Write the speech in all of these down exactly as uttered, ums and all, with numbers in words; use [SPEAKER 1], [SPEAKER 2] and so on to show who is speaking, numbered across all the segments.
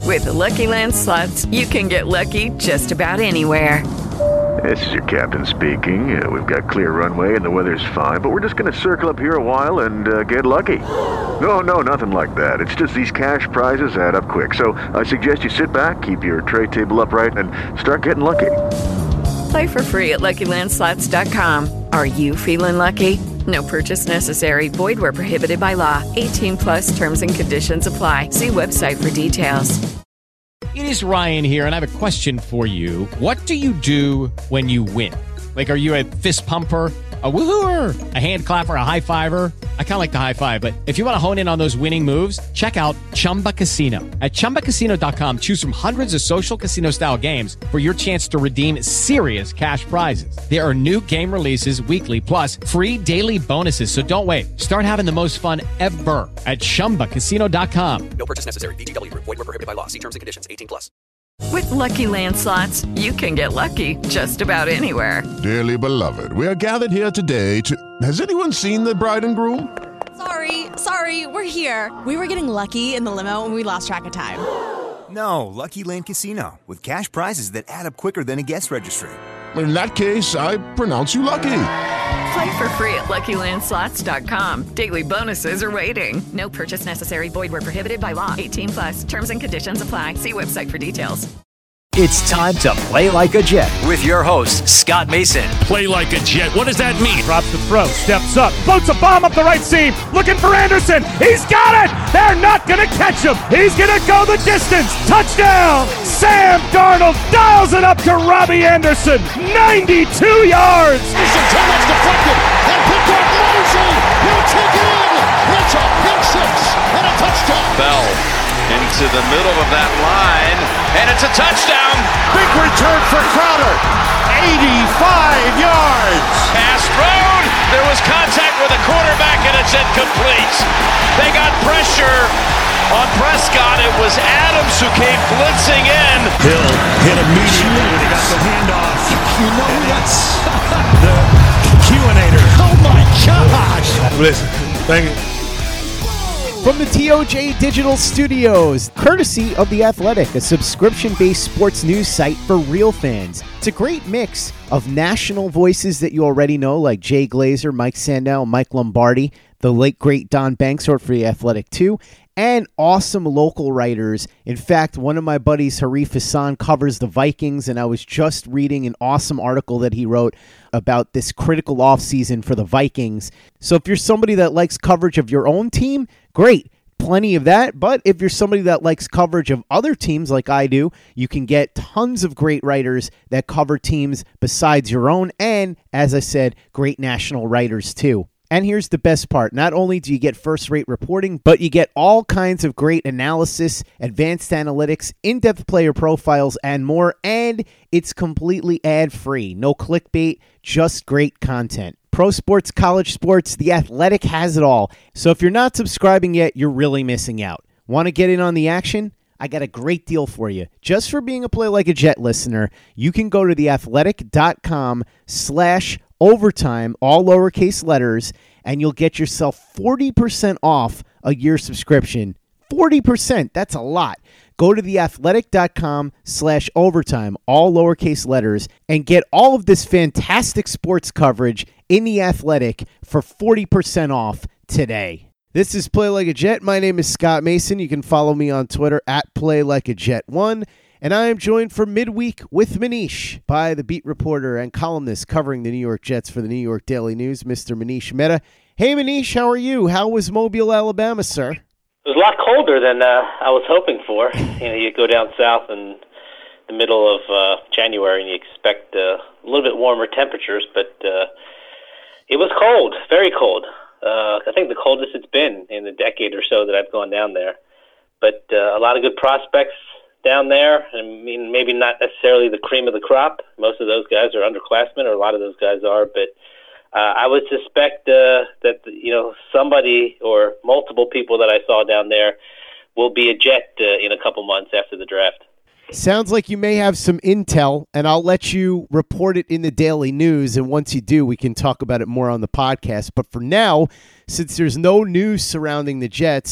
[SPEAKER 1] With the Lucky Land Slots, you can get lucky just about anywhere.
[SPEAKER 2] This is your captain speaking. Uh, we've got clear runway and the weather's fine, but we're just going to circle up here a while and uh, get lucky. No, no, nothing like that. It's just these cash prizes add up quick. So I suggest you sit back, keep your tray table upright, and start getting lucky.
[SPEAKER 1] Play for free at Lucky Land Slots dot com. Are you feeling lucky? No purchase necessary. Void where prohibited by law. eighteen plus terms and conditions apply. See website for details.
[SPEAKER 3] It is Ryan here, and I have a question for you. What do you do when you win? Like, are you a fist pumper, a woohooer, a hand clapper, a high fiver? I kind of like the high five, but if you want to hone in on those winning moves, check out Chumba Casino. At chumba casino dot com, choose from hundreds of social casino-style games for your chance to redeem serious cash prizes. There are new game releases weekly, plus free daily bonuses. So don't wait. Start having the most fun ever at chumba casino dot com.
[SPEAKER 4] No purchase necessary. V G W. Void where prohibited by law. See terms and conditions. eighteen plus.
[SPEAKER 1] With Lucky Land Slots, you can get lucky just about anywhere.
[SPEAKER 5] Dearly beloved, we are gathered here today to... Has anyone seen the bride and groom?
[SPEAKER 6] Sorry, sorry, we're here. We were getting lucky in the limo and we lost track of time.
[SPEAKER 7] No, Lucky Land Casino, with cash prizes that add up quicker than a guest registry.
[SPEAKER 5] In that case, I pronounce you lucky.
[SPEAKER 1] Play for free at Lucky Land Slots dot com. Daily bonuses are waiting. No purchase necessary. Void where prohibited by law. eighteen plus. Terms and conditions apply. See website for details.
[SPEAKER 8] It's time to play like a Jet with your host, Scott Mason.
[SPEAKER 9] Play like a Jet. What does that mean?
[SPEAKER 10] Drops the throw, steps up, floats a bomb up the right seam, looking for Anderson. He's got it! They're not going to catch him. He's going to go the distance. Touchdown! Sam Darnold dials it up to Robbie Anderson. ninety-two yards!
[SPEAKER 11] Anderson, much deflected, and picked up Mosley. He'll take it in. It's a pick six and a touchdown.
[SPEAKER 12] Bell into the middle of that line, and it's a touchdown.
[SPEAKER 11] Big return for Crowder. eighty-five yards.
[SPEAKER 12] Pass thrown. There was contact with the quarterback, and it's incomplete. They got pressure on Prescott. It was Adams who came blitzing in.
[SPEAKER 10] Hill hit immediately when he got the handoff.
[SPEAKER 11] You know who that's?
[SPEAKER 10] The Q-inator.
[SPEAKER 11] Oh my gosh.
[SPEAKER 10] Listen, thank you.
[SPEAKER 13] From the T O J Digital Studios, courtesy of The Athletic, a subscription-based sports news site for real fans. It's a great mix of national voices that you already know, like Jay Glazer, Mike Sandel, Mike Lombardi, the late, great Don Banks wrote for The Athletic too, and awesome local writers. In fact, one of my buddies, Harif Hassan, covers the Vikings, and I was just reading an awesome article that he wrote about this critical offseason for the Vikings. So if you're somebody that likes coverage of your own team, great. Plenty of that. But if you're somebody that likes coverage of other teams like I do, you can get tons of great writers that cover teams besides your own. And, as I said, great national writers too. And here's the best part. Not only do you get first-rate reporting, but you get all kinds of great analysis, advanced analytics, in-depth player profiles, and more. And it's completely ad-free. No clickbait, just great content. Pro sports, college sports, The Athletic has it all. So if you're not subscribing yet, you're really missing out. Want to get in on the action? I got a great deal for you. Just for being a Play Like a Jet listener, you can go to theathletic.com slash overtime, all lowercase letters, and you'll get yourself forty percent off a year subscription. forty percent, that's a lot. Go to theathletic.com slash overtime, all lowercase letters, and get all of this fantastic sports coverage in The Athletic for forty percent off today. This is Play Like a Jet. My name is Scott Mason. You can follow me on Twitter at Play Like a Jet one. And I am joined for midweek with Manish by the beat reporter and columnist covering the New York Jets for the New York Daily News, Mister Manish Mehta. Hey, Manish, how are you? How was Mobile, Alabama, sir?
[SPEAKER 14] It was a lot colder than uh, I was hoping for. You know, you go down south in the middle of uh, January and you expect uh, a little bit warmer temperatures, but uh, it was cold, very cold. Uh, I think the coldest it's been in a decade or so that I've gone down there. But uh, a lot of good prospects down there. I mean, maybe not necessarily the cream of the crop. Most of those guys are underclassmen, or a lot of those guys are. But uh, I would suspect uh, that, you know, somebody or multiple people that I saw down there will be a Jet uh, in a couple months after the draft.
[SPEAKER 13] Sounds like you may have some intel, and I'll let you report it in the Daily News, and once you do, we can talk about it more on the podcast. But for now, since there's no news surrounding the Jets,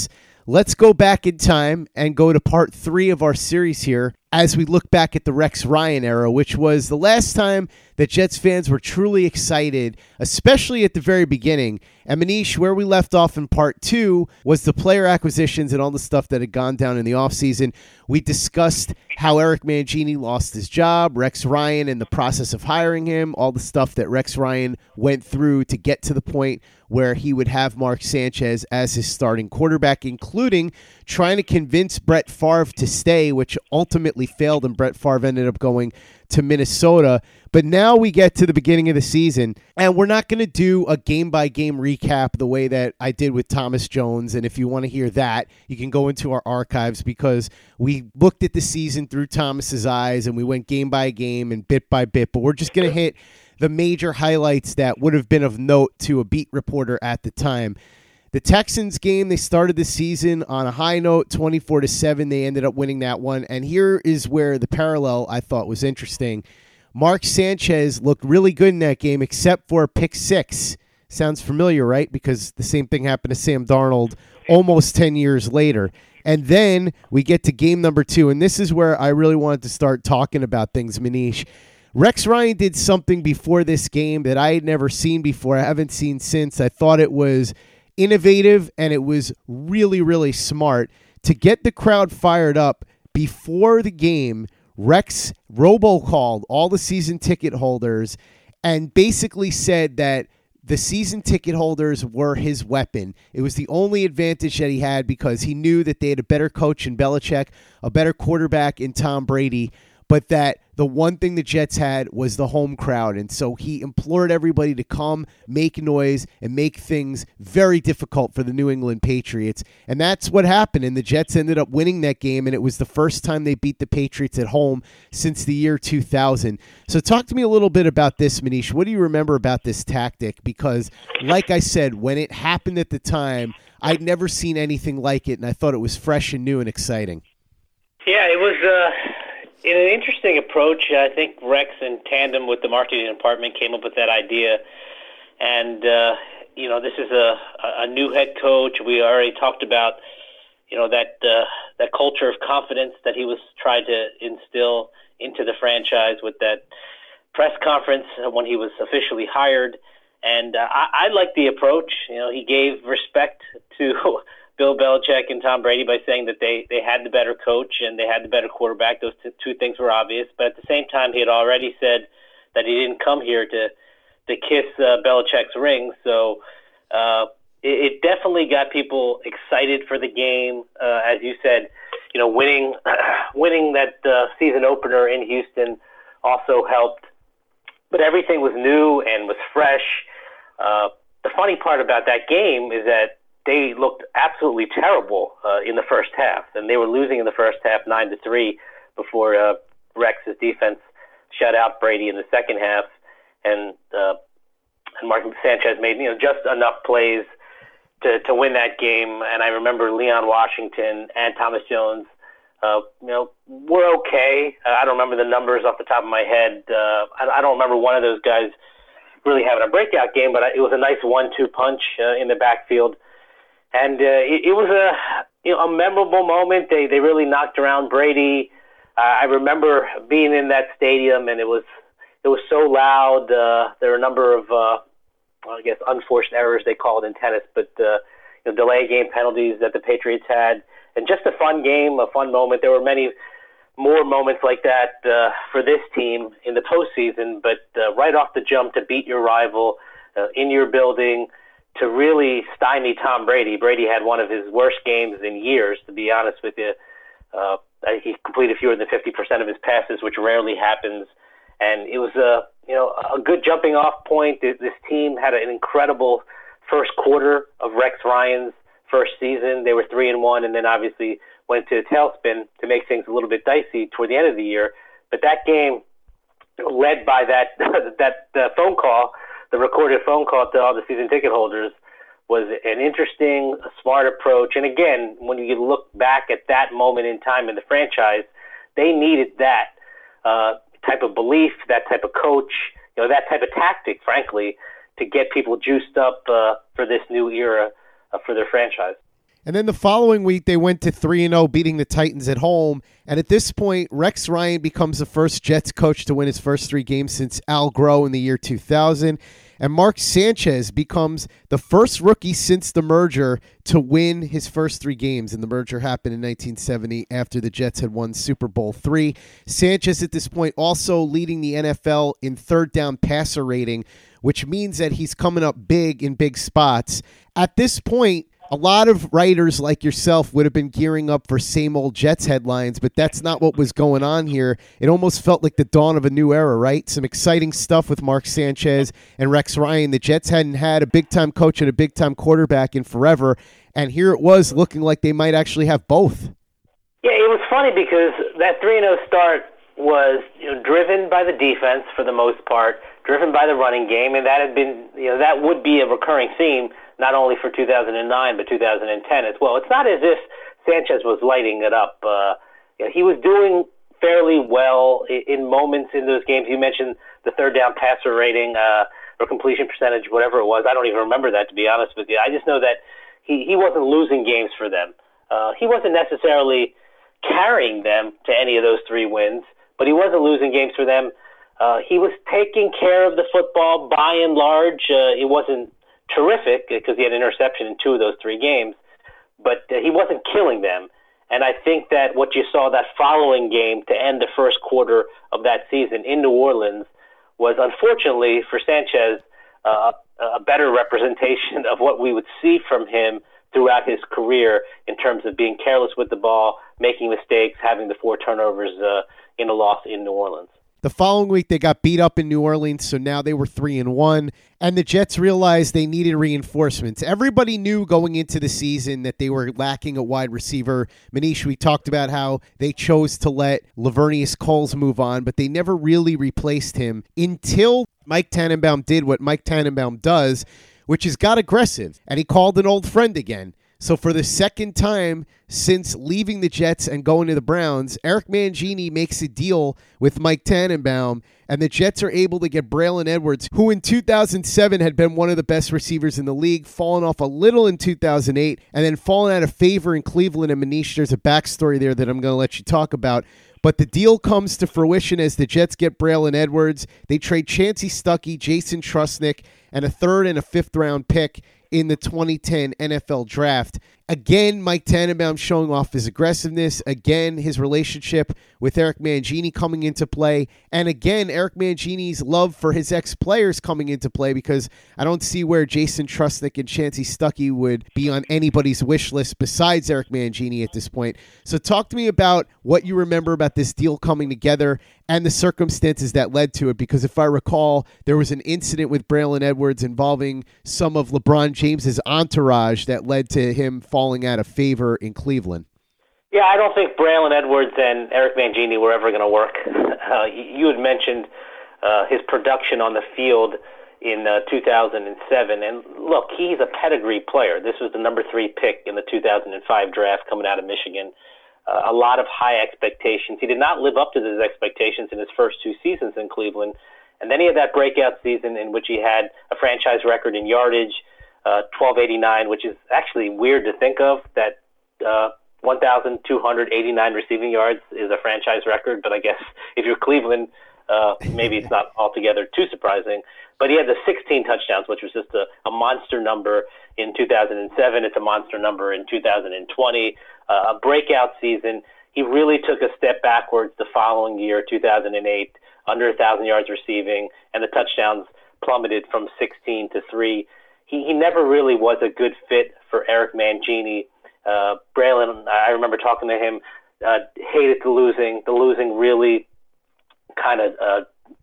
[SPEAKER 13] let's go back in time and go to part three of our series here as we look back at the Rex Ryan era, which was the last time that Jets fans were truly excited, especially at the very beginning. And Manish, where we left off in part two was the player acquisitions and all the stuff that had gone down in the offseason. We discussed how Eric Mangini lost his job, Rex Ryan and the process of hiring him, all the stuff that Rex Ryan went through to get to the point where he would have Mark Sanchez as his starting quarterback, including trying to convince Brett Favre to stay, which ultimately failed, and Brett Favre ended up going to Minnesota. But now we get to the beginning of the season, and we're not going to do a game-by-game recap the way that I did with Thomas Jones. And if you want to hear that, you can go into our archives, because we looked at the season through Thomas's eyes, and we went game by game and bit by bit. But we're just going to hit the major highlights that would have been of note to a beat reporter at the time. The Texans game, they started the season on a high note, twenty-four to seven. They ended up winning that one. And here is where the parallel I thought was interesting. Mark Sanchez looked really good in that game, except for a pick six. Sounds familiar, right? Because the same thing happened to Sam Darnold almost ten years later. And then we get to game number two. And this is where I really wanted to start talking about things, Manish. Rex Ryan did something before this game that I had never seen before. I haven't seen since. I thought it was innovative, and it was really, really smart to get the crowd fired up before the game. Rex robocalled all the season ticket holders and basically said that the season ticket holders were his weapon. It was the only advantage that he had, because he knew that they had a better coach in Belichick, a better quarterback in Tom Brady, but that the one thing the Jets had was the home crowd. And so he implored everybody to come, make noise, and make things very difficult for the New England Patriots. And that's what happened. And the Jets ended up winning that game, and it was the first time they beat the Patriots at home since the year two thousand. So talk to me a little bit about this, Manish. What do you remember about this tactic? Because, like I said, when it happened at the time, I'd never seen anything like it, and I thought it was fresh and new and exciting.
[SPEAKER 14] Yeah, it was... Uh... In an interesting approach. I think Rex, in tandem with the marketing department, came up with that idea. And, uh, you know, this is a, a new head coach. We already talked about, you know, that uh, that culture of confidence that he was trying to instill into the franchise with that press conference when he was officially hired. And uh, I, I like the approach. You know, he gave respect to Bill Belichick and Tom Brady by saying that they, they had the better coach and they had the better quarterback. Those t- two things were obvious. But at the same time, he had already said that he didn't come here to to kiss uh, Belichick's ring. So uh, it, it definitely got people excited for the game. Uh, as you said, you know, winning winning that uh, season opener in Houston also helped. But everything was new and was fresh. Uh, the funny part about that game is that they looked absolutely terrible uh, in the first half, and they were losing in the first half nine to three before uh, Rex's defense shut out Brady in the second half, and uh, and Mark Sanchez made you know just enough plays to to win that game. And I remember Leon Washington and Thomas Jones, uh, you know, were okay. Uh, I don't remember the numbers off the top of my head. Uh, I, I don't remember one of those guys really having a breakout game, but it was a nice one two punch uh, in the backfield. And uh, it, it was a you know a memorable moment. They they really knocked around Brady. Uh, I remember being in that stadium, and it was it was so loud. Uh, there were a number of uh, well, I guess unforced errors they call it in tennis, but uh, you know, delay game penalties that the Patriots had, and just a fun game, a fun moment. There were many more moments like that uh, for this team in the postseason. But uh, right off the jump, to beat your rival uh, in your building, to really stymie Tom Brady. Brady had one of his worst games in years, to be honest with you. Uh, he completed fewer than fifty percent of his passes, which rarely happens. And it was a you know a good jumping off point. This team had an incredible first quarter of Rex Ryan's first season. They were three and one, and then obviously went to a tailspin to make things a little bit dicey toward the end of the year. But that game, led by that that uh, phone call, the recorded phone call to all the season ticket holders, was an interesting, smart approach. And again, when you look back at that moment in time in the franchise, they needed that uh, type of belief, that type of coach, you know, that type of tactic, frankly, to get people juiced up uh, for this new era uh, for their franchise.
[SPEAKER 13] And then the following week, they went to three and oh, beating the Titans at home. And at this point, Rex Ryan becomes the first Jets coach to win his first three games since Al Groh in the year two thousand. And Mark Sanchez becomes the first rookie since the merger to win his first three games. And the merger happened in nineteen seventy after the Jets had won Super Bowl three. Sanchez at this point also leading the N F L in third down passer rating, which means that he's coming up big in big spots. At this point, a lot of writers like yourself would have been gearing up for same old Jets headlines, but that's not what was going on here. It almost felt like the dawn of a new era, right? Some exciting stuff with Mark Sanchez and Rex Ryan. The Jets hadn't had a big-time coach and a big-time quarterback in forever, and here it was looking like they might actually have both.
[SPEAKER 14] Yeah, it was funny because that three and oh start was, you know, driven by the defense for the most part, driven by the running game, and that had been, you know, that would be a recurring theme not only for two thousand nine but two thousand ten as well. It's not as if Sanchez was lighting it up. Uh, you know, he was doing fairly well in, in moments in those games. You mentioned the third down passer rating uh, or completion percentage, whatever it was. I don't even remember that, to be honest with you. I just know that he, he wasn't losing games for them. Uh, he wasn't necessarily carrying them to any of those three wins, but he wasn't losing games for them. Uh, he was taking care of the football by and large. Uh, it wasn't terrific because he had an interception in two of those three games, but uh, he wasn't killing them. And I think that what you saw that following game to end the first quarter of that season in New Orleans was, unfortunately for Sanchez, uh, a better representation of what we would see from him throughout his career in terms of being careless with the ball, making mistakes, having the four turnovers uh, in a loss in New Orleans.
[SPEAKER 13] The following week, they got beat up in New Orleans, so now they were three and one, and the Jets realized they needed reinforcements. Everybody knew going into the season that they were lacking a wide receiver. Manish, we talked about how they chose to let Lavernius Coles move on, but they never really replaced him until Mike Tannenbaum did what Mike Tannenbaum does, which is got aggressive, and he called an old friend again. So for the second time since leaving the Jets and going to the Browns, Eric Mangini makes a deal with Mike Tannenbaum, and the Jets are able to get Braylon Edwards, who in two thousand seven had been one of the best receivers in the league, fallen off a little in two thousand eight, and then fallen out of favor in Cleveland. And Manish, there's a backstory there that I'm going to let you talk about. But the deal comes to fruition as the Jets get Braylon Edwards. They trade Chancey Stuckey, Jason Trusnick, and a third and a fifth round pick in the twenty ten N F L Draft. Again, Mike Tannenbaum showing off his aggressiveness. Again, his relationship with Eric Mangini coming into play. And again, Eric Mangini's love for his ex-players coming into play, because I don't see where Jason Trusnick and Chancey Stuckey would be on anybody's wish list besides Eric Mangini at this point. So talk to me about what you remember about this deal coming together and the circumstances that led to it, because if I recall, there was an incident with Braylon Edwards involving some of LeBron James's entourage that led to him falling out of favor in Cleveland.
[SPEAKER 14] Yeah, I don't think Braylon Edwards and Eric Mangini were ever going to work. Uh, you had mentioned uh, his production on the field in uh, two thousand seven, and look, he's a pedigree player. This was the number three pick in the two thousand five draft coming out of Michigan. Uh, a lot of high expectations. He did not live up to those expectations in his first two seasons in Cleveland. And then he had that breakout season in which he had a franchise record in yardage, uh, twelve eighty-nine, which is actually weird to think of, that uh, one thousand two hundred eighty-nine receiving yards is a franchise record. But I guess if you're Cleveland, uh, maybe it's not altogether too surprising. But he had the sixteen touchdowns, which was just a, a monster number in two thousand seven. It's a monster number in two thousand twenty. Uh, a breakout season. He really took a step backwards the following year, two thousand eight, under one thousand yards receiving, and the touchdowns plummeted from sixteen to three. He, he never really was a good fit for Eric Mangini. Uh, Braylon, I remember talking to him, uh, hated the losing. The losing really kind of uh,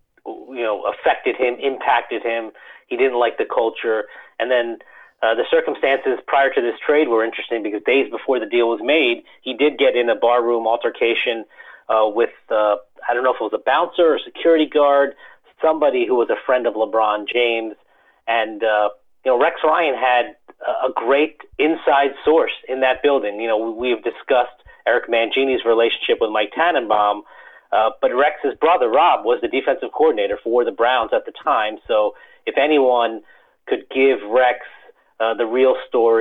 [SPEAKER 14] you know, affected him, impacted him. He didn't like the culture. And then Uh, the circumstances prior to this trade were interesting because days before the deal was made, he did get in a barroom altercation uh, with, uh, I don't know if it was a bouncer or a security guard, somebody who was a friend of LeBron James. And, uh, you know, Rex Ryan had a great inside source in that building. You know, we've discussed Eric Mangini's relationship with Mike Tannenbaum, uh, but Rex's brother, Rob, was the defensive coordinator for the Browns at the time. So if anyone could give Rex Uh, the real story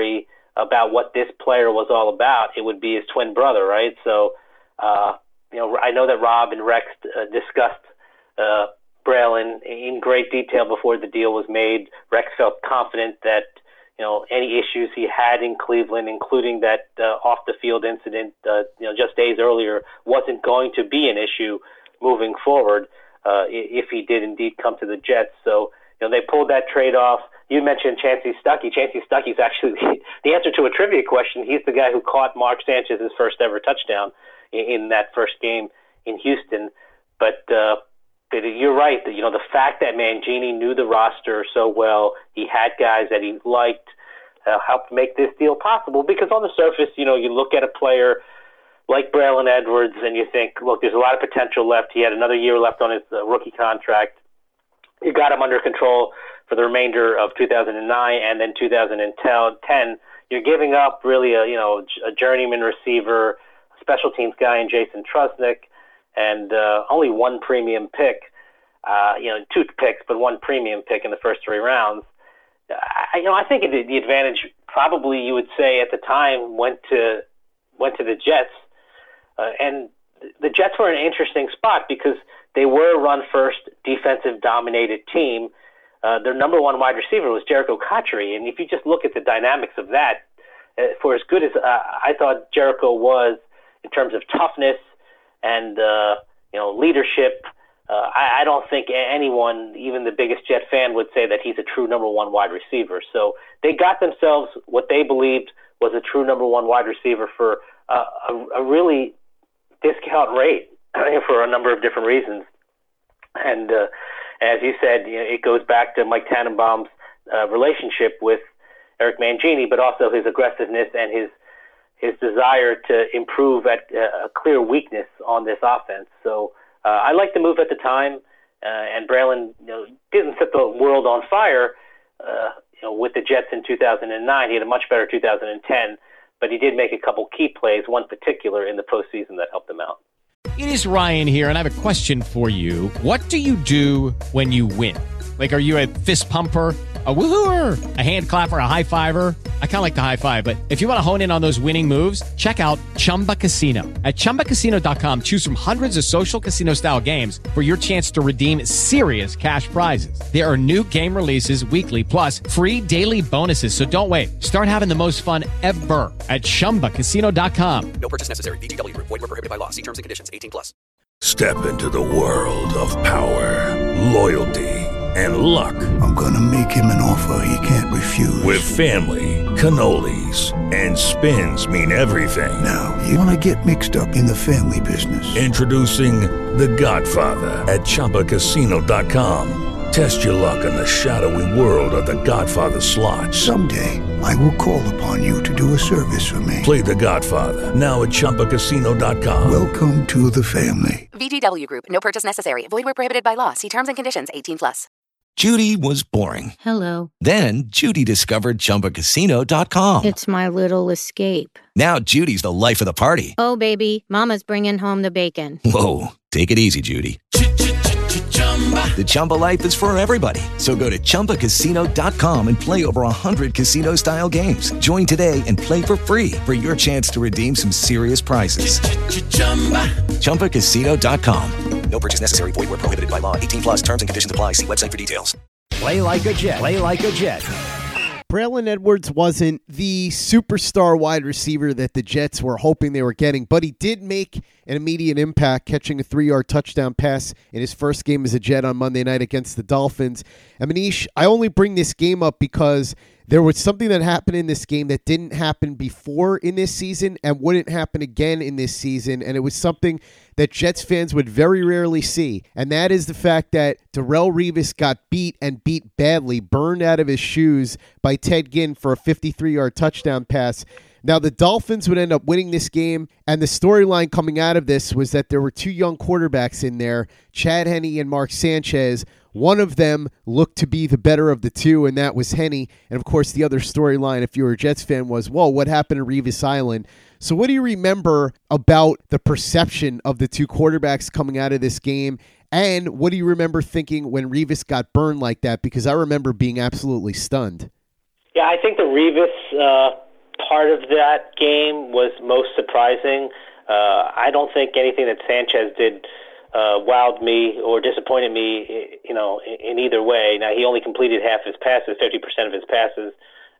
[SPEAKER 14] about what this player was all about, it would be his twin brother, right? So, uh, you know, I know that Rob and Rex uh, discussed uh, Braylon in great detail before the deal was made. Rex felt confident that, you know, any issues he had in Cleveland, including that uh, off-the-field incident, uh, you know, just days earlier, wasn't going to be an issue moving forward uh, if he did indeed come to the Jets. So, you know, they pulled that trade off. You mentioned Chancey Stuckey. Chancey Stuckey's actually the answer to a trivia question. He's the guy who caught Mark Sanchez's first ever touchdown in, in that first game in Houston. But uh, you're right. You know, the fact that Mangini knew the roster so well, he had guys that he liked, uh, helped make this deal possible. Because on the surface, you know, you look at a player like Braylon Edwards and you think, look, there's a lot of potential left. He had another year left on his uh, rookie contract. You got him under control for the remainder of two thousand nine and then two thousand ten. You're giving up really a, you know, a journeyman receiver, a special teams guy in Jason Trusnick, and uh, only one premium pick, uh, you know, two picks, but one premium pick in the first three rounds. I, you know, I think the, the advantage probably you would say at the time went to went to the Jets, uh, and the Jets were in an interesting spot because they were a run-first, defensive-dominated team. Uh, their number one wide receiver was Jericho Cotchery, and if you just look at the dynamics of that, uh, for as good as uh, I thought Jericho was in terms of toughness and uh, you know leadership, uh, I, I don't think anyone, even the biggest Jet fan, would say that he's a true number one wide receiver. So they got themselves what they believed was a true number one wide receiver for uh, a, a really discount rate for a number of different reasons. And uh, as you said, you know, it goes back to Mike Tannenbaum's uh, relationship with Eric Mangini, but also his aggressiveness and his his desire to improve at uh, a clear weakness on this offense. So uh, I liked the move at the time, uh, and Braylon, you know, didn't set the world on fire uh, you know, with the Jets in two thousand nine. He had a much better two thousand ten, but he did make a couple key plays, one particular in the postseason that helped him out.
[SPEAKER 3] It is Ryan here, and I have a question for you. What do you do when you win? Like, are you a fist pumper, a woohooer, a hand clapper, a high fiver? I kind of like the high five, but if you want to hone in on those winning moves, check out Chumba Casino. At Chumba Casino dot com, choose from hundreds of social casino-style games for your chance to redeem serious cash prizes. There are new game releases weekly, plus free daily bonuses. So don't wait. Start having the most fun ever at Chumba Casino dot com.
[SPEAKER 4] No purchase necessary. V G W. Void where prohibited by law. See terms and conditions. eighteen plus.
[SPEAKER 15] Step into the world of power, loyalty, and luck.
[SPEAKER 16] I'm gonna make him an offer he can't refuse.
[SPEAKER 15] With family, cannolis, and spins mean everything.
[SPEAKER 16] Now, you wanna get mixed up in the family business.
[SPEAKER 15] Introducing The Godfather at Chumba Casino dot com. Test your luck in the shadowy world of The Godfather slot.
[SPEAKER 16] Someday, I will call upon you to do a service for me.
[SPEAKER 15] Play The Godfather, now at Chumba Casino dot com.
[SPEAKER 16] Welcome to the family.
[SPEAKER 17] V G W Group. No purchase necessary. Void where prohibited by law. See terms and conditions. eighteen plus.
[SPEAKER 18] Judy was boring.
[SPEAKER 19] Hello.
[SPEAKER 18] Then Judy discovered Chumba Casino dot com.
[SPEAKER 19] It's my little escape.
[SPEAKER 18] Now Judy's the life of the party.
[SPEAKER 19] Oh, baby, mama's bringing home the bacon.
[SPEAKER 18] Whoa, take it easy, Judy. The Chumba life is for everybody. So go to Chumba Casino dot com and play over one hundred casino-style games. Join today and play for free for your chance to redeem some serious prizes. Chumba Casino dot com.
[SPEAKER 4] No purchase necessary. Void where prohibited by law. eighteen plus terms and conditions apply. See website for details.
[SPEAKER 8] Play like a Jet. Play like a Jet.
[SPEAKER 13] Braylon Edwards wasn't the superstar wide receiver that the Jets were hoping they were getting, but he did make an immediate impact, catching a three-yard touchdown pass in his first game as a Jet on Monday night against the Dolphins. And Manish, I only bring this game up because there was something that happened in this game that didn't happen before in this season and wouldn't happen again in this season, and it was something that Jets fans would very rarely see, and that is the fact that Darrelle Revis got beat and beat badly, burned out of his shoes by Ted Ginn for a fifty-three-yard touchdown pass. Now, the Dolphins would end up winning this game, and the storyline coming out of this was that there were two young quarterbacks in there, Chad Henne and Mark Sanchez. One of them looked to be the better of the two, and that was Henne. And, of course, the other storyline, if you were a Jets fan, was, whoa, what happened to Revis Island? So what do you remember about the perception of the two quarterbacks coming out of this game? And what do you remember thinking when Revis got burned like that? Because I remember being absolutely stunned.
[SPEAKER 14] Yeah, I think the Revis uh, part of that game was most surprising. Uh, I don't think anything that Sanchez did uh, wowed me or disappointed me, you know, in, in either way. Now, he only completed half his passes, fifty percent of his passes,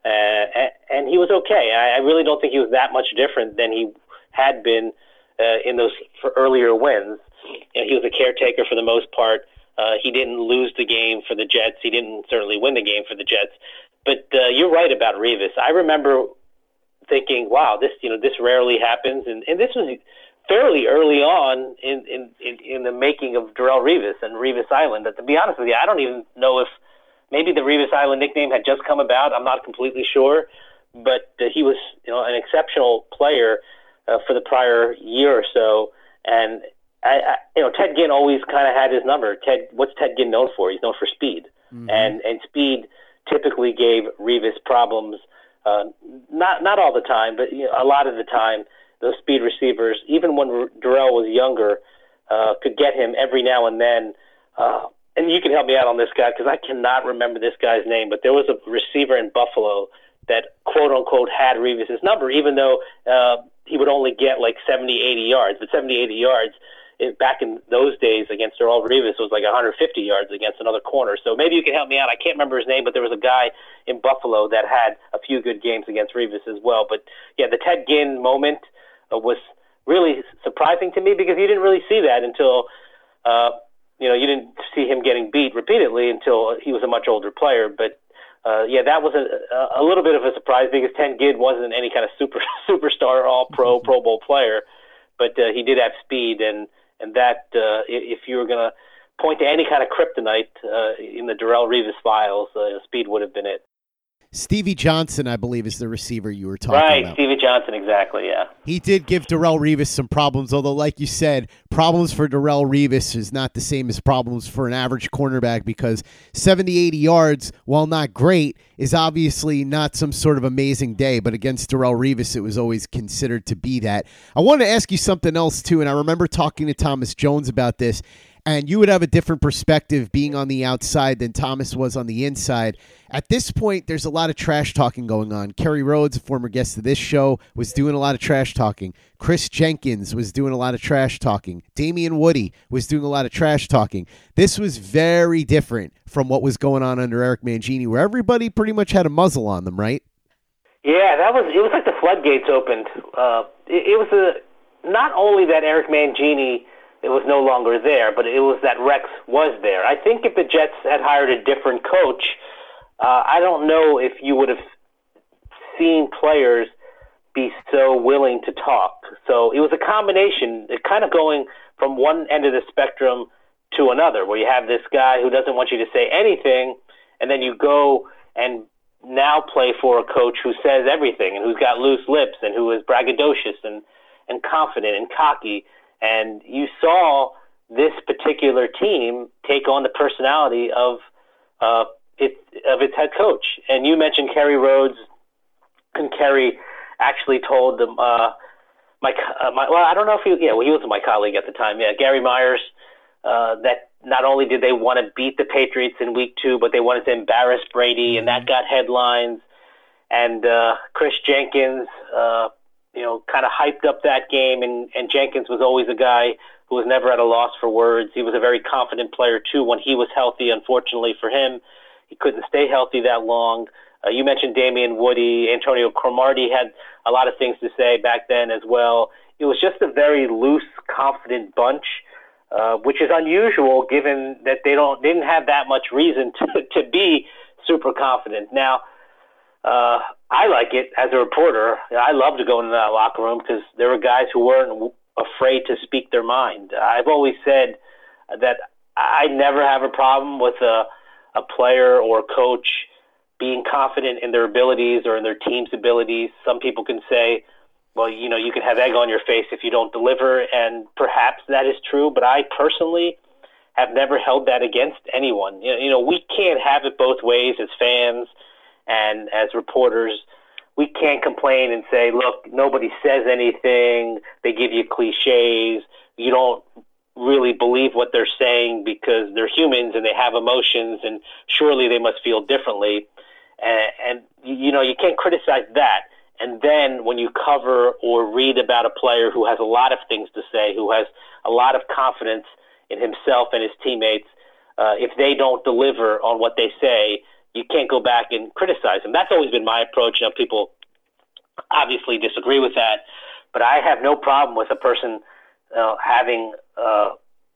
[SPEAKER 14] uh, and he was okay. I, I really don't think he was that much different than he had been uh, in those earlier wins. You know, he was a caretaker for the most part. Uh, he didn't lose the game for the Jets. He didn't certainly win the game for the Jets. But uh, you're right about Revis. I remember thinking, wow, this you know this rarely happens, and, and this was fairly early on in, in, in, in the making of Darrelle Revis and Revis Island. But to be honest with you, I don't even know if maybe the Revis Island nickname had just come about. I'm not completely sure, but uh, he was you know an exceptional player uh, for the prior year or so, and I, I, you know Ted Ginn always kind of had his number. Ted, what's Ted Ginn known for? He's known for speed, mm-hmm. and and speed typically gave Revis problems. Uh, not not all the time, but you know, a lot of the time, those speed receivers, even when Darrelle was younger, uh, could get him every now and then. Uh, and you can help me out on this guy because I cannot remember this guy's name, but there was a receiver in Buffalo that quote-unquote had Revis's number, even though uh, he would only get like seventy, eighty yards. But seventy, eighty yards it, back in those days against Darrelle Revis was like one hundred fifty yards against another corner. So maybe you can help me out. I can't remember his name, but there was a guy in Buffalo that had a few good games against Revis as well. But yeah, the Ted Ginn moment uh, was really surprising to me because you didn't really see that until, uh, you know, you didn't see him getting beat repeatedly until he was a much older player. But uh, yeah, that was a, a little bit of a surprise because Ted Ginn wasn't any kind of super superstar, all-pro, Pro Bowl player, but uh, he did have speed, and and that uh, if you were going to point to any kind of kryptonite uh, in the Darrelle Revis files, uh, speed would have been it.
[SPEAKER 13] Stevie Johnson, I believe, is the receiver you were talking
[SPEAKER 14] right,
[SPEAKER 13] about.
[SPEAKER 14] Right, Stevie Johnson, exactly, yeah.
[SPEAKER 13] He did give Darrelle Revis some problems, although, like you said, problems for Darrelle Revis is not the same as problems for an average cornerback because seventy, eighty yards, while not great, is obviously not some sort of amazing day, but against Darrelle Revis, it was always considered to be that. I want to ask you something else, too, and I remember talking to Thomas Jones about this, and you would have a different perspective being on the outside than Thomas was on the inside. At this point, there's a lot of trash talking going on. Kerry Rhodes, a former guest of this show, was doing a lot of trash talking. Chris Jenkins was doing a lot of trash talking. Damien Woody was doing a lot of trash talking. This was very different from what was going on under Eric Mangini, where everybody pretty much had a muzzle on them, right?
[SPEAKER 14] Yeah, that was. It was like the floodgates opened. Uh, it, it was a, not only that Eric Mangini it was no longer there, but it was that Rex was there. I think if the Jets had hired a different coach, uh, I don't know if you would have seen players be so willing to talk. So it was a combination, it kind of going from one end of the spectrum to another, where you have this guy who doesn't want you to say anything, and then you go and now play for a coach who says everything and who's got loose lips and who is braggadocious and, and confident and cocky. And you saw this particular team take on the personality of uh, it, of its head coach. And you mentioned Kerry Rhodes, and Kerry actually told them, uh, my, uh, my well, I don't know if he, yeah, well, he was my colleague at the time, yeah, Gary Myers, uh, that not only did they want to beat the Patriots in week two, but they wanted to embarrass Brady, and that got headlines. And uh, Chris Jenkins, uh, you know, kind of hyped up that game, and, and Jenkins was always a guy who was never at a loss for words. He was a very confident player, too, when he was healthy. Unfortunately for him, he couldn't stay healthy that long. Uh, you mentioned Damien Woody. Antonio Cromartie had a lot of things to say back then as well. It was just a very loose, confident bunch, uh, which is unusual given that they don't they didn't have that much reason to, to be super confident. Now, uh, I like it as a reporter. I love to go into that locker room because there were guys who weren't afraid to speak their mind. I've always said that I never have a problem with a, a player or coach being confident in their abilities or in their team's abilities. Some people can say, well, you know, you can have egg on your face if you don't deliver, and perhaps that is true, but I personally have never held that against anyone. You know, we can't have it both ways as fans and as reporters. We can't complain and say, look, nobody says anything, they give you cliches, you don't really believe what they're saying because they're humans and they have emotions and surely they must feel differently. And, and you know, you can't criticize that And then when you cover or read about a player who has a lot of things to say, who has a lot of confidence in himself and his teammates, uh, if they don't deliver on what they say, you can't go back and criticize them. That's always been my approach. You know, people obviously disagree with that, but I have no problem with a person uh, having uh,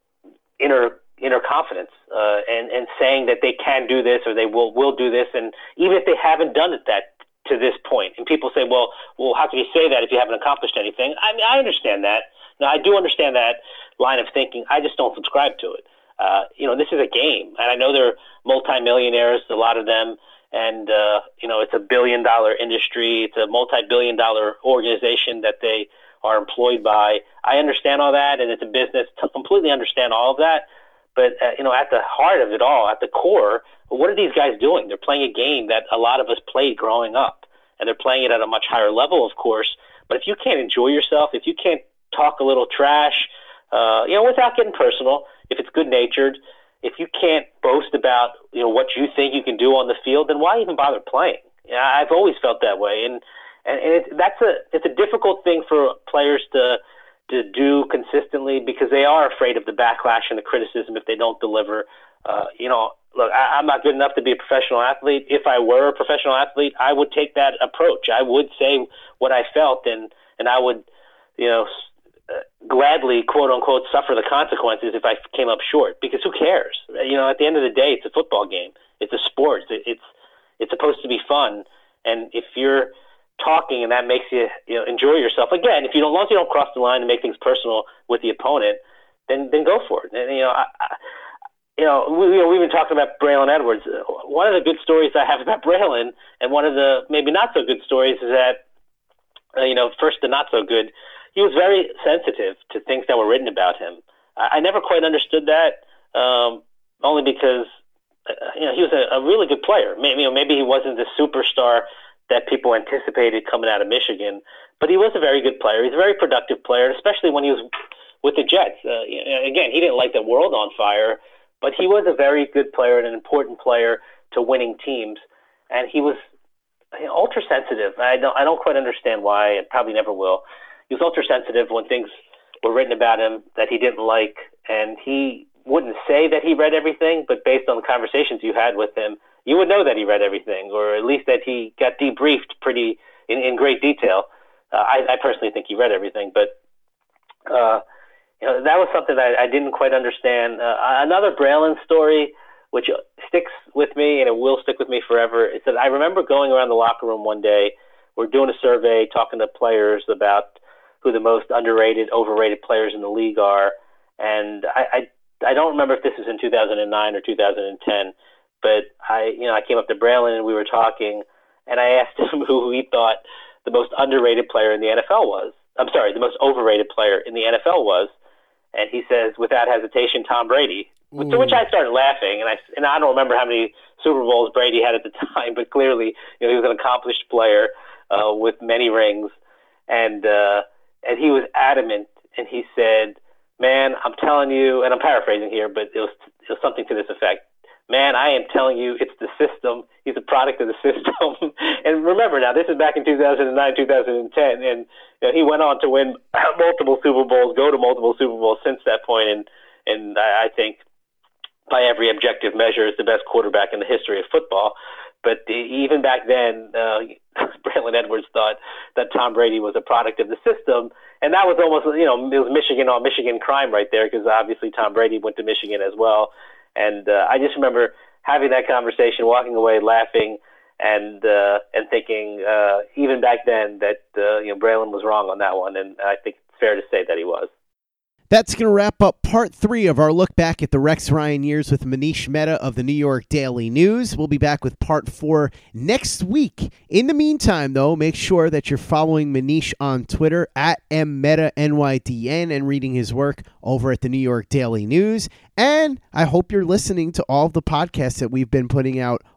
[SPEAKER 14] inner inner confidence uh, and and saying that they can do this or they will will do this, and even if they haven't done it that to this point. And people say, well, well, how can you say that if you haven't accomplished anything? I mean, I understand that. Now, I do understand that line of thinking. I just don't subscribe to it. Uh, you know, this is a game, and I know they're multimillionaires, a lot of them, and uh, you know, it's a billion-dollar industry. It's a multi-billion-dollar organization that they are employed by. I understand all that, and it's a business. To completely understand all of that. But, uh, you know, at the heart of it all, at the core, what are these guys doing? They're playing a game that a lot of us played growing up, and they're playing it at a much higher level, of course. But if you can't enjoy yourself, if you can't talk a little trash, uh, you know, without getting personal, if it's good-natured, if you can't boast about, you know, what you think you can do on the field, then why even bother playing? You know, I've always felt that way, and and, and it, that's a it's a difficult thing for players to. to do consistently because they are afraid of the backlash and the criticism if they don't deliver. Uh, you know, look, I, I'm not good enough to be a professional athlete. If I were a professional athlete, I would take that approach. I would say what I felt, and, and I would, you know, uh, gladly, quote unquote, suffer the consequences if I came up short, because who cares? You know, at the end of the day, it's a football game. It's a sport. It's, it's supposed to be fun. And if you're talking and that makes you, you know, enjoy yourself, again, if you don't, as long as you don't cross the line and make things personal with the opponent, then then go for it. And you know, I, I, you know, we, you know, we've been talking about Braylon Edwards. One of the good stories I have about Braylon, and one of the maybe not so good stories, is that uh, you know, first the not so good, he was very sensitive to things that were written about him. I, I never quite understood that, um, only because uh, you know, he was a, a really good player. Maybe, you know, maybe he wasn't the superstar that people anticipated coming out of Michigan. But he was a very good player. He's a very productive player, especially when he was with the Jets. Uh, again, he didn't light the world on fire, but he was a very good player and an important player to winning teams. And he was you know, ultra-sensitive. I don't, I don't quite understand why, and probably never will. He was ultra-sensitive when things were written about him that he didn't like, and he wouldn't say that he read everything, but based on the conversations you had with him, you would know that he read everything, or at least that he got debriefed pretty in, in great detail. Uh, I, I personally think he read everything, but uh, you know, that was something that I, I didn't quite understand. Uh, another Braylon story, which sticks with me, and it will stick with me forever, is that I remember going around the locker room one day. We're doing a survey, talking to players about who the most underrated, overrated players in the league are, and I, I, I don't remember if this was in two thousand nine or two thousand ten. But I, you know, I came up to Braylon and we were talking, and I asked him who he thought the most underrated player in the N F L was. I'm sorry, the most overrated player in the N F L was, and he says, without hesitation, Tom Brady. Ooh. To which I started laughing, and I and I don't remember how many Super Bowls Brady had at the time, but clearly, you know, he was an accomplished player uh, with many rings, and uh, and he was adamant, and he said, "Man, I'm telling you," and I'm paraphrasing here, but it was it was something to this effect. Man, I am telling you, it's the system. He's a product of the system. And remember now, this is back in two thousand nine, two thousand ten, and you know, he went on to win multiple Super Bowls, go to multiple Super Bowls since that point, and and I think by every objective measure is the best quarterback in the history of football. But the, even back then, uh, Braylon Edwards thought that Tom Brady was a product of the system, and that was almost, you know, it was Michigan on Michigan crime right there, because obviously Tom Brady went to Michigan as well. And uh, I just remember having that conversation, walking away laughing, and uh, and thinking uh, even back then that uh, you know, Braylon was wrong on that one, and I think it's fair to say that he was.
[SPEAKER 13] That's going to wrap up part three of our look back at the Rex Ryan years with Manish Mehta of the New York Daily News. We'll be back with part four next week. In the meantime, though, make sure that you're following Manish on Twitter at M Mehta N Y D N and reading his work over at the New York Daily News. And I hope you're listening to all of the podcasts that we've been putting out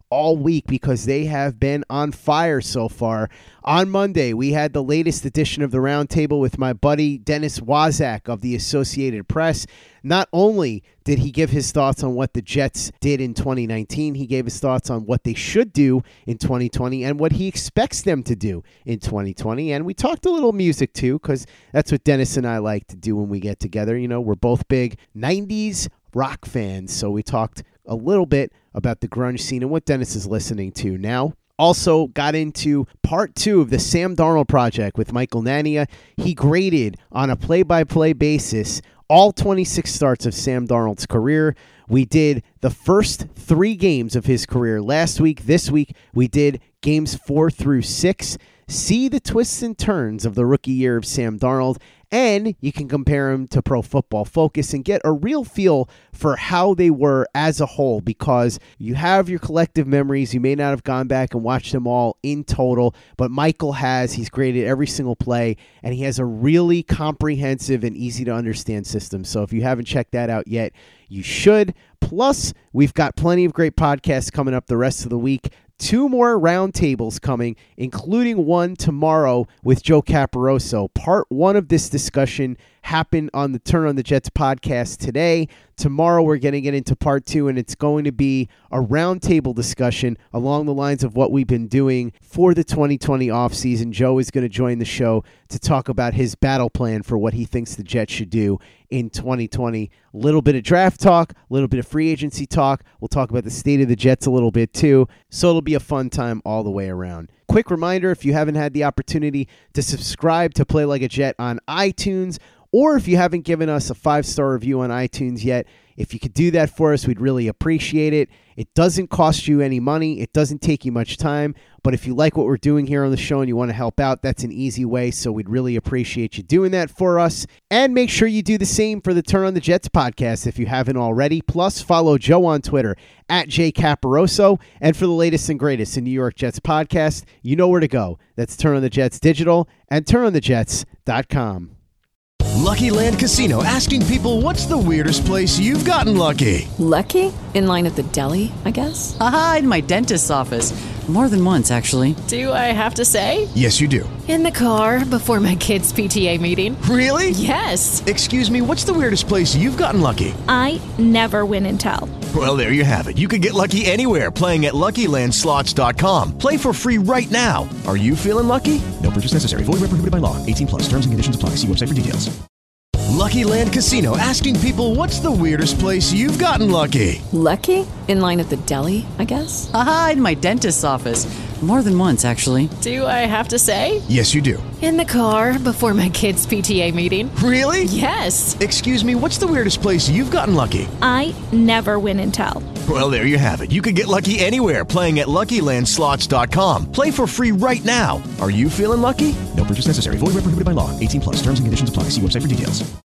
[SPEAKER 13] all week because they have been on fire so far. On Monday, we had the latest edition of the Roundtable with my buddy Dennis Waszak of the Associated Press. Not only did he give his thoughts on what the Jets did in twenty nineteen, he gave his thoughts on what they should do in twenty twenty and what he expects them to do in twenty twenty. And we talked a little music too, because that's what Dennis and I like to do when we get together. You know, we're both big nineties rock fans, so we talked a little bit about the grunge scene and what Dennis is listening to now. Also got into part two of the Sam Darnold Project with Michael Nania. He graded on a play-by-play basis all twenty-six starts of Sam Darnold's career. We did the first three games of his career last week. This week, we did games four through six. See the twists and turns of the rookie year of Sam Darnold, and you can compare him to Pro Football Focus and get a real feel for how they were as a whole, because you have your collective memories. You may not have gone back and watched them all in total, but Michael has. He's graded every single play, and he has a really comprehensive and easy to understand system. So if you haven't checked that out yet, you should. Plus, we've got plenty of great podcasts coming up the rest of the week. Two more roundtables coming, including one tomorrow with Joe Caporoso. Part one of this discussion happened on the Turn on the Jets podcast today. Tomorrow we're going to get into part two, and it's going to be a roundtable discussion along the lines of what we've been doing for the twenty twenty offseason. Joe is going to join the show to talk about his battle plan for what he thinks the Jets should do in twenty twenty. A little bit of draft talk, a little bit of free agency talk. We'll talk about the state of the Jets a little bit too. So it'll be a fun time all the way around. Quick reminder, if you haven't had the opportunity to subscribe to Play Like a Jet on iTunes, or if you haven't given us a five-star review on iTunes yet, if you could do that for us, we'd really appreciate it. It doesn't cost you any money. It doesn't take you much time. But if you like what we're doing here on the show and you want to help out, that's an easy way. So we'd really appreciate you doing that for us. And make sure you do the same for the Turn on the Jets podcast if you haven't already. Plus, follow Joe on Twitter at J Caporoso. And for the latest and greatest in New York Jets podcast, you know where to go. That's Turn on the Jets Digital and turn on the jets dot com.
[SPEAKER 20] Lucky Land Casino, asking people, what's the weirdest place you've gotten lucky?
[SPEAKER 1] Lucky? In line at the deli, I guess?
[SPEAKER 21] Aha, in my dentist's office. More than once, actually.
[SPEAKER 6] Do I have to say?
[SPEAKER 20] Yes, you do.
[SPEAKER 6] In the car before my kids' P T A meeting.
[SPEAKER 20] Really?
[SPEAKER 6] Yes.
[SPEAKER 20] Excuse me, what's the weirdest place you've gotten lucky?
[SPEAKER 22] I never win and tell.
[SPEAKER 20] Well, there you have it. You can get lucky anywhere, playing at Lucky Land Slots dot com. Play for free right now. Are you feeling lucky? No purchase necessary. Void where prohibited by law. eighteen plus. Terms and conditions apply. See website for details. Lucky Land Casino, asking people, what's the weirdest place you've gotten lucky?
[SPEAKER 1] Lucky? In line at the deli, I guess?
[SPEAKER 21] Aha, in my dentist's office. More than once, actually.
[SPEAKER 6] Do I have to say?
[SPEAKER 20] Yes, you do.
[SPEAKER 6] In the car before my kids' P T A meeting.
[SPEAKER 20] Really?
[SPEAKER 6] Yes.
[SPEAKER 20] Excuse me, what's the weirdest place you've gotten lucky?
[SPEAKER 22] I never win and tell.
[SPEAKER 20] Well, there you have it. You can get lucky anywhere, playing at Lucky Land Slots dot com. Play for free right now. Are you feeling lucky? No purchase necessary. Void where prohibited by law. eighteen plus. Terms and conditions apply. See website for details.